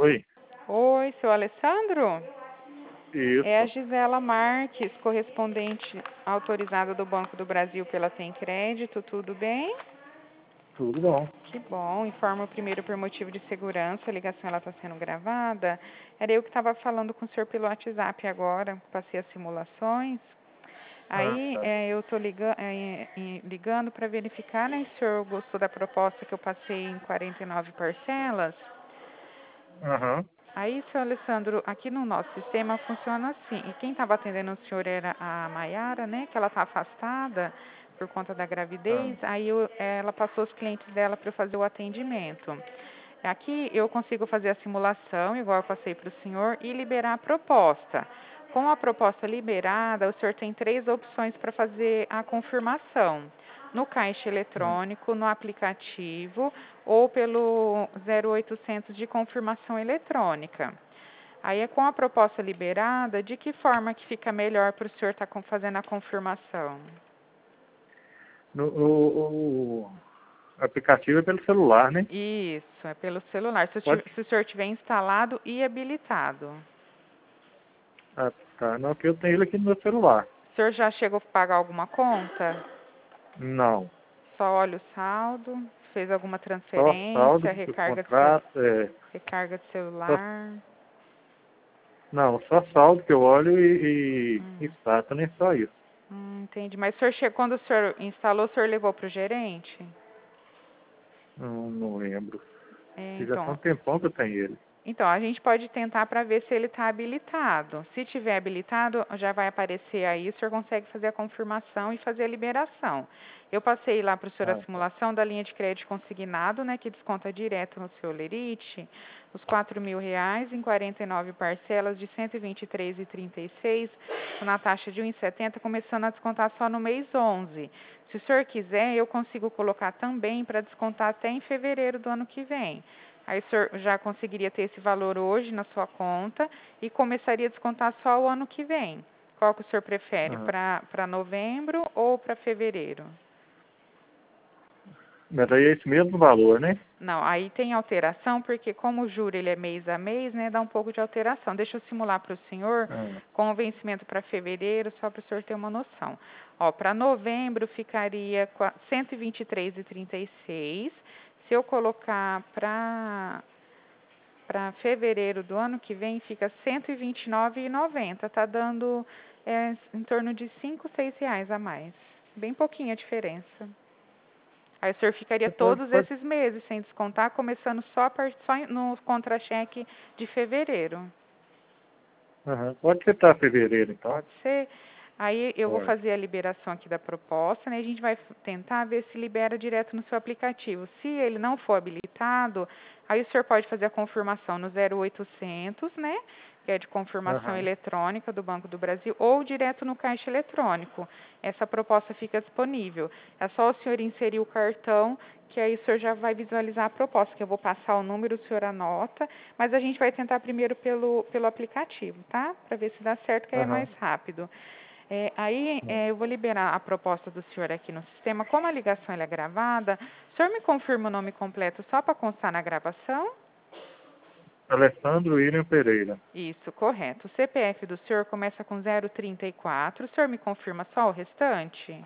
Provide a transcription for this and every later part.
Oi, Oi, seu Alessandro? É a isso, Gisela Marques, correspondente autorizada do Banco do Brasil pela Tem Crédito, tudo bem? tudo bom. Que bom, informo primeiro por motivo de segurança, a ligação está sendo gravada. Era eu que estava falando com o senhor pelo WhatsApp agora, passei as simulações. Ah, Aí tá. eu estou ligando para verificar, né, se o senhor gostou da proposta que eu passei em 49 parcelas. Aham, Aí, seu Alessandro, aqui no nosso sistema funciona assim. E quem estava atendendo o senhor era a Maiara, né? Que ela está afastada por conta da ah, gravidez. Aí ela passou os clientes dela para eu fazer o atendimento. Aqui eu consigo fazer a simulação, igual eu passei para o senhor, e liberar a proposta. Com a proposta liberada, o senhor tem 3 opções para fazer a confirmação. No caixa ah. eletrônico, no aplicativo ou pelo 0800 de confirmação eletrônica. Aí é com a proposta liberada, de que forma que fica melhor para o senhor estar fazendo a confirmação? O aplicativo é pelo celular, né? Isso, é pelo celular, Pode. se o senhor tiver instalado e habilitado. Ah, tá. Não, que eu tenho ele aqui no meu celular. O senhor já chegou a pagar alguma conta? Não. Só olha o saldo? Fez alguma Só saldo transferência, do contrato, recarga de só, celular? não, só saldo que eu olho e Hum, extrato, nem só isso. entendi. Mas o senhor quando o senhor instalou, o senhor levou para o gerente? Não lembro. É, Que já tem um então, tempão que eu tenho ele. Então, a gente pode tentar para ver se ele está habilitado. Se tiver habilitado, já vai aparecer aí, o senhor consegue fazer a confirmação e fazer a liberação. Eu passei lá para o senhor a Ah, tá. simulação da linha de crédito consignado, né, que desconta direto no seu lerite, os R$ 4.000 em 49 parcelas de 123,36, na taxa de 1,70, começando a descontar só no mês 11. Se o senhor quiser, eu consigo colocar também para descontar até em fevereiro do ano que vem. Aí o senhor já conseguiria ter esse valor hoje na sua conta e começaria a descontar só o ano que vem. Qual que o senhor prefere, Ah, para novembro ou para fevereiro? mas aí é esse mesmo valor, né? Não, aí tem alteração, porque como o juro ele é mês a mês, né, dá um pouco de alteração. Deixa eu simular para o senhor Ah, com o vencimento para fevereiro, só para o senhor ter uma noção. Ó, para novembro ficaria 123,36. Se eu colocar para fevereiro do ano que vem fica R$ 129,90. Tá dando em torno de R$ 5, R$ 6 a mais. Bem pouquinha a diferença. Aí o senhor ficaria você pode, todos pode, esses meses sem descontar, começando só no contra-cheque de fevereiro. pode ser para fevereiro, então. Pode ser? Aí eu vou Pode. fazer a liberação aqui da proposta, né? A gente vai tentar ver se libera direto no seu aplicativo. Se ele não for habilitado, aí o senhor pode fazer a confirmação no 0800, né? Que é de confirmação Aham. eletrônica do Banco do Brasil, ou direto no caixa eletrônico. Essa proposta fica disponível. É só o senhor inserir o cartão, que aí o senhor já vai visualizar a proposta, que eu vou passar o número, o senhor anota, mas a gente vai tentar primeiro pelo aplicativo, tá? Para ver se dá certo, que aí é mais Aham. rápido. Eu vou liberar a proposta do senhor aqui no sistema. Como a ligação ela é gravada, o senhor me confirma o nome completo só para constar na gravação? Alessandro William Pereira. Isso, correto. O CPF do senhor começa com 034. O senhor me confirma só o restante?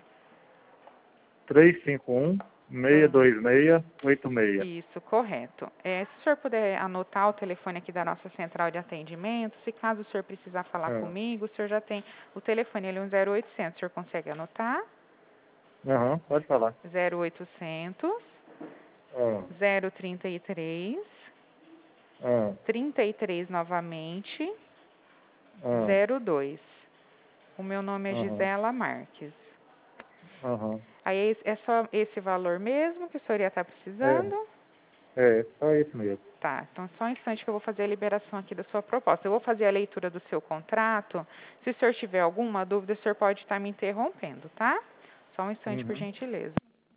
351 626 86. Isso, correto. Se o senhor puder anotar o telefone aqui da nossa central de atendimento, se caso o senhor precisar falar Ah, comigo, o senhor já tem o telefone, ele é um 0800. O senhor consegue anotar? aham, pode falar. 0800 Ah, 033 ah, 33 novamente ah, 02. O meu nome é aham, Gisela Marques. aham. Aí é só esse valor mesmo que o senhor ia estar É, precisando? só isso mesmo. Tá, então só um instante que eu vou fazer a liberação aqui da sua proposta. Eu vou fazer a leitura do seu contrato. Se o senhor tiver alguma dúvida, o senhor pode estar me interrompendo, tá? Só um instante, por Uhum. gentileza.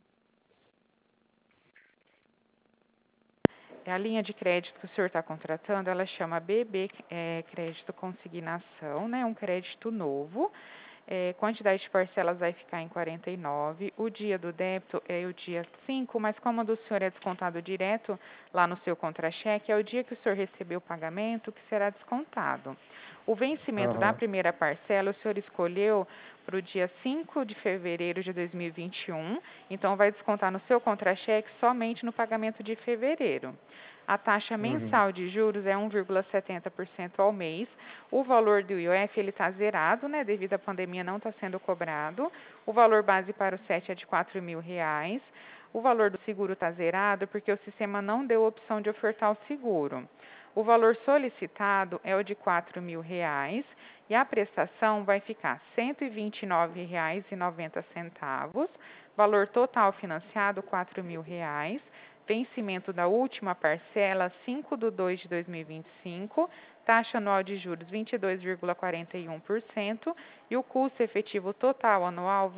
A linha de crédito que o senhor está contratando, ela chama BB Crédito Consignação, né? Um crédito novo. Quantidade de parcelas vai ficar em 49. O dia do débito é o dia 5, mas como o do senhor é descontado direto lá no seu contra-cheque, é o dia que o senhor recebeu o pagamento que será descontado. O vencimento da primeira parcela, o senhor escolheu para o dia 5 de fevereiro de 2021, então vai descontar no seu contra-cheque somente no pagamento de fevereiro. A taxa mensal de juros é 1,70% ao mês. O valor do IOF ele está zerado, né? Devido à pandemia não está sendo cobrado. O valor base para o SET é de R$ 4.000. O valor do seguro está zerado porque o sistema não deu opção de ofertar o seguro. O valor solicitado é o de R$ 4.000 e a prestação vai ficar R$ 129,90. Valor total financiado R$ 4.000. Vencimento da última parcela, 5/2 de 2025, taxa anual de juros 22,41% e o custo efetivo total anual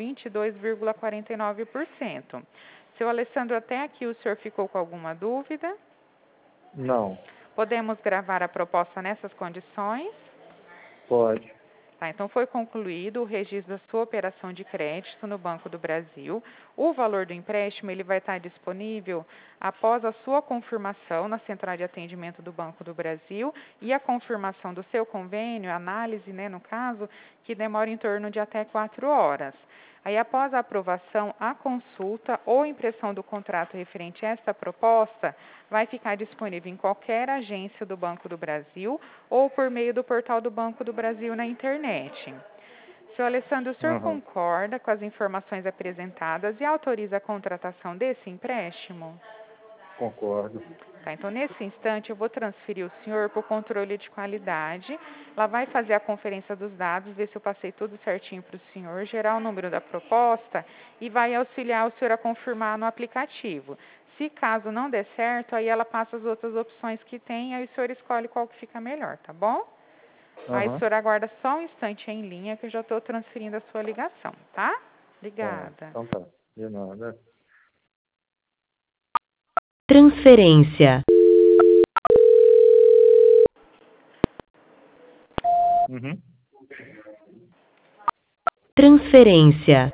22,49%. Seu Alessandro, até aqui o senhor ficou com alguma dúvida? Não. Podemos gravar a proposta nessas condições? Pode. Tá, então foi concluído o registro da sua operação de crédito no Banco do Brasil. O valor do empréstimo ele vai estar disponível após a sua confirmação na central de atendimento do Banco do Brasil e a confirmação do seu convênio, análise, né, no caso, que demora em torno de até 4 horas. Aí, após a aprovação, a consulta ou impressão do contrato referente a esta proposta vai ficar disponível em qualquer agência do Banco do Brasil ou por meio do portal do Banco do Brasil na internet. Senhor Alessandro, o senhor concorda com as informações apresentadas e autoriza a contratação desse empréstimo? Concordo. Tá, então, nesse instante, eu vou transferir o senhor para o controle de qualidade. Ela vai fazer a conferência dos dados, ver se eu passei tudo certinho para o senhor, gerar o número da proposta e vai auxiliar o senhor a confirmar no aplicativo. Se caso não der certo, aí ela passa as outras opções que tem, aí o senhor escolhe qual que fica melhor, tá bom? Aí o senhor aguarda só um instante em linha que eu já estou transferindo a sua ligação, tá? Obrigada. Então tá. De nada. Transferência. Transferência.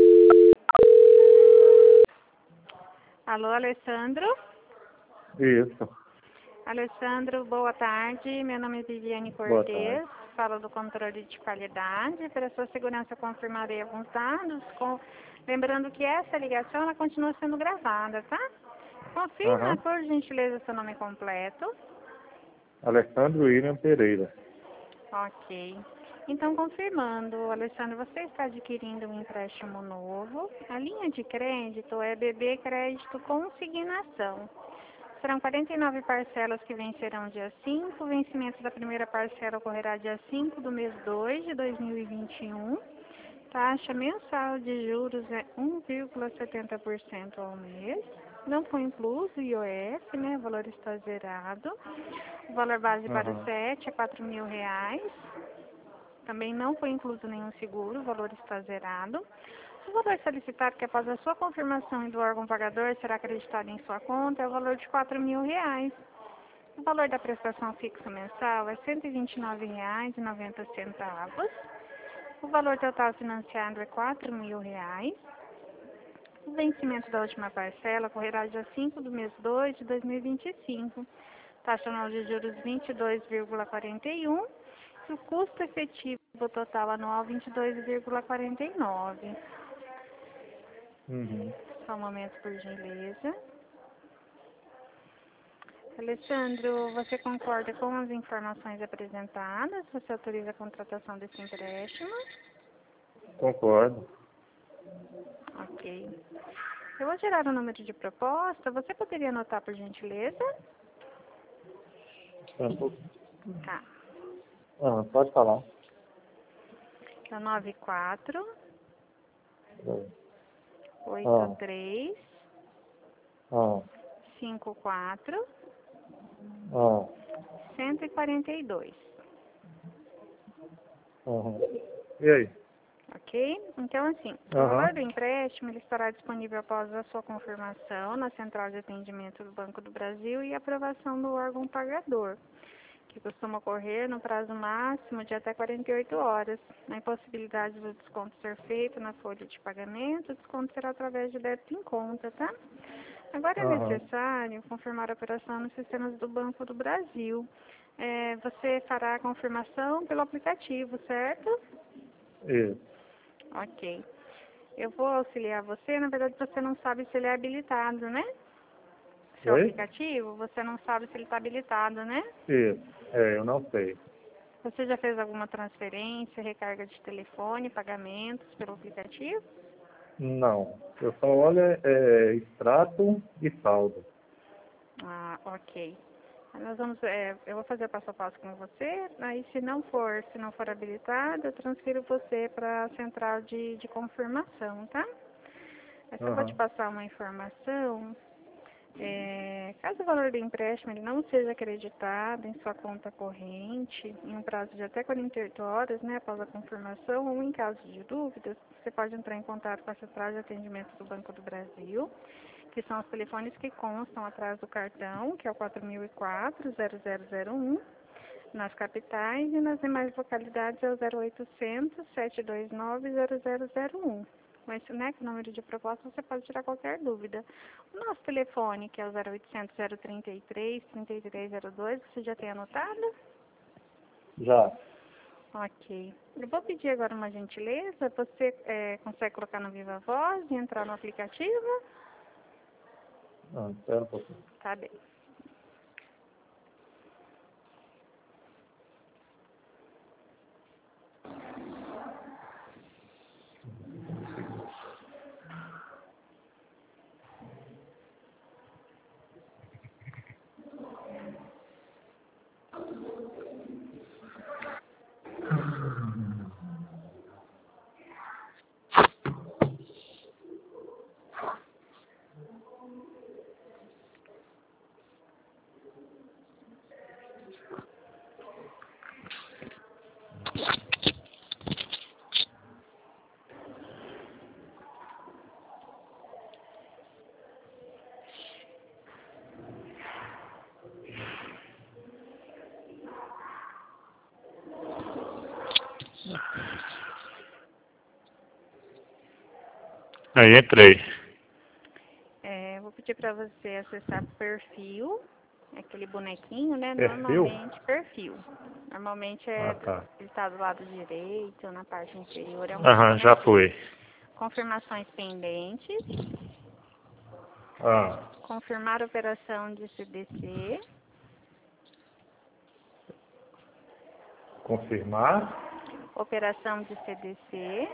Alô, Alessandro? Isso. Alessandro, boa tarde. Meu nome é Viviane Cortez, falo do controle de qualidade. Para sua segurança, confirmarei alguns dados. Lembrando que essa ligação ela continua sendo gravada, tá? Confirma, por gentileza, seu nome completo. Alessandro William Pereira. Ok. Então, confirmando, Alessandro, você está adquirindo um empréstimo novo. A linha de crédito é BB Crédito Consignação. Serão 49 parcelas que vencerão dia 5. O vencimento da primeira parcela ocorrerá dia 5 do mês 2 de 2021. Taxa mensal de juros é 1,70% ao mês. Não foi incluso o IOF, né? O valor está zerado. O valor base para o SET é R$ 4.000. Também não foi incluso nenhum seguro, o valor está zerado. O valor solicitado, que após a sua confirmação e do órgão pagador será acreditado em sua conta, é o valor de R$ 4.000. O valor da prestação fixa mensal é R$ 129,90. O valor total financiado é R$ 4.000. O vencimento da última parcela ocorrerá dia 5 do mês 2 de 2025. Taxa anual de juros 22,41. E o custo efetivo total anual 22,49. Só um momento, por gentileza. Alessandro, você concorda com as informações apresentadas? Você autoriza a contratação desse empréstimo? Concordo. Ok. Eu vou gerar o número de proposta. Você poderia anotar, por gentileza? Tá. Pode falar. É 94 83 54 142. E aí? Ok? Então, assim, o valor do empréstimo ele estará disponível após a sua confirmação na central de atendimento do Banco do Brasil e aprovação do órgão pagador, que costuma ocorrer no prazo máximo de até 48 horas. Na impossibilidade do desconto ser feito na folha de pagamento, o desconto será através de débito em conta, tá? Agora é necessário confirmar a operação nos sistemas do Banco do Brasil. Você fará a confirmação pelo aplicativo, certo? Isso. Ok. Eu vou auxiliar você, na verdade você não sabe se ele é habilitado, né? Seu Oi? aplicativo, você não sabe se ele está habilitado, né? Isso. Eu não sei. Você já fez alguma transferência, recarga de telefone, pagamentos pelo aplicativo? Não. Eu só olho extrato e saldo. Ah, ok. Nós vamos, eu vou fazer passo a passo com você, aí se não for habilitado, eu transfiro você para a central de confirmação, tá? Mas eu vou te passar uma informação. Caso o valor do empréstimo ele não seja acreditado em sua conta corrente, em um prazo de até 48 horas, né, após a confirmação, ou em caso de dúvidas, você pode entrar em contato com a central de atendimento do Banco do Brasil, que são os telefones que constam atrás do cartão, que é o 4004-0001, nas capitais, e nas demais localidades é o 0800-729-0001. Com esse número de proposta, você pode tirar qualquer dúvida. O nosso telefone, que é o 0800-033-3302, você já tem anotado? Já. Ok. Eu vou pedir agora uma gentileza. Você consegue colocar no Viva Voz e entrar no aplicativo? Espera um pouquinho. Tá bem. Aí entrei. Vou pedir para você acessar perfil, aquele bonequinho, né? Perfil? Normalmente, perfil. Normalmente Tá. ele está do lado direito, na parte inferior. Já fui. Confirmações pendentes. Ah. Confirmar a operação de CDC. Confirmar. Operação de CDC.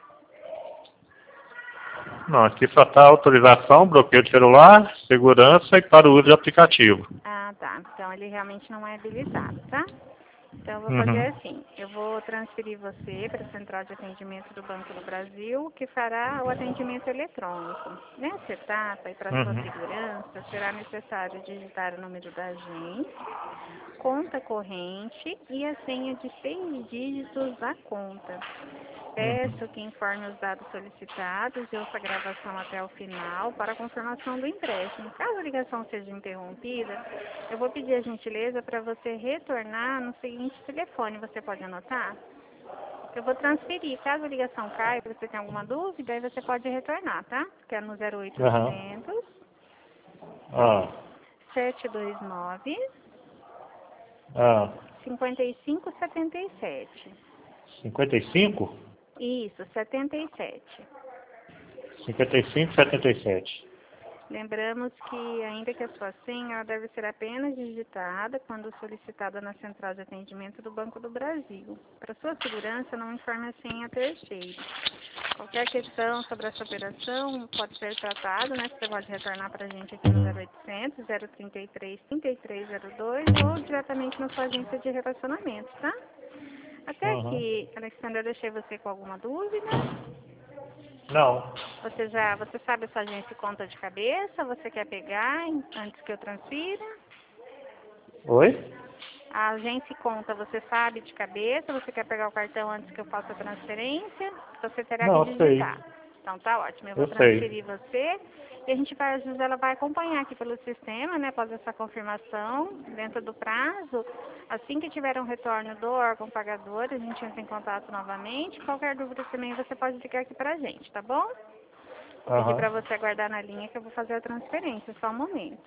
Não, aqui só está autorização, bloqueio de celular, segurança e para o uso de aplicativo. Ah, tá. Então ele realmente não é habilitado, tá? Então eu vou fazer assim, eu vou transferir você para a central de atendimento do Banco do Brasil, que fará o atendimento eletrônico. Nessa etapa, e para sua segurança, será necessário digitar o número da agência, conta corrente e a senha de 6 dígitos da conta. Peço que informe os dados solicitados e ouça a gravação até o final para a confirmação do empréstimo. Caso a ligação seja interrompida, eu vou pedir a gentileza para você retornar no seguinte telefone. Você pode anotar? Eu vou transferir. Caso a ligação caia, você tem alguma dúvida, aí você pode retornar, tá? Que é no 0800 729 5577. 55? Isso, 77. 55, 77. Lembramos que, ainda que a sua senha ela deve ser apenas digitada quando solicitada na central de atendimento do Banco do Brasil. Para sua segurança, não informe a senha a terceiros. Qualquer questão sobre essa operação pode ser tratada, né? Você pode retornar para a gente aqui no 0800 033 3302 ou diretamente na sua agência de relacionamento, tá? Até aqui, Alexandre, eu deixei você com alguma dúvida? Não. Você sabe a sua agência e conta de cabeça? Você quer pegar antes que eu transfira? Oi? A agência e conta, você sabe de cabeça? Você quer pegar o cartão antes que eu faça a transferência? Você terá que digitar. Então tá ótimo, eu vou Eu sei. transferir você e a Gisela vai acompanhar aqui pelo sistema, né, após essa confirmação, dentro do prazo. Assim que tiver um retorno do órgão pagador, a gente entra em contato novamente. Qualquer dúvida também você pode ligar aqui pra gente, tá bom? Vou pedir Aham. para você aguardar na linha que eu vou fazer a transferência, só um momento.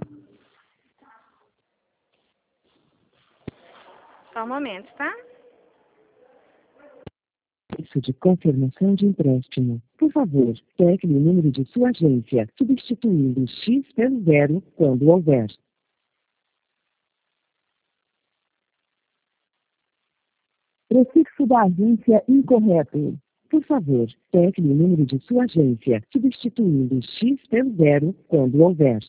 Só um momento, tá? Serviço de confirmação de empréstimo. Por favor, tecle o número de sua agência, substituindo o X pelo 0 quando houver. Prefixo da agência incorreto. Por favor, tecle o número de sua agência, substituindo o X pelo 0 quando houver.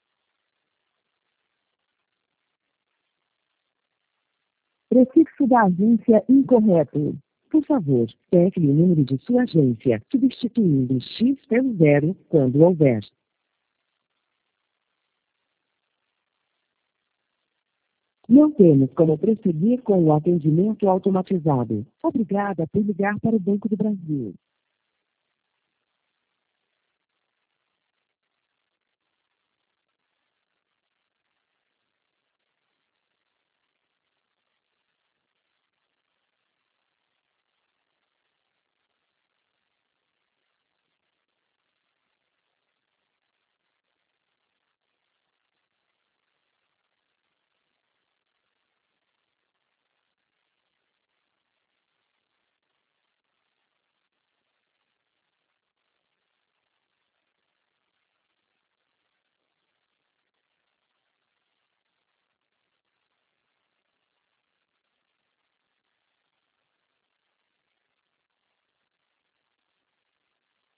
Prefixo da agência incorreto. Por favor, tecle o número de sua agência, substituindo o X pelo 0 quando houver. Não temos como prosseguir com o atendimento automatizado. Obrigada por ligar para o Banco do Brasil.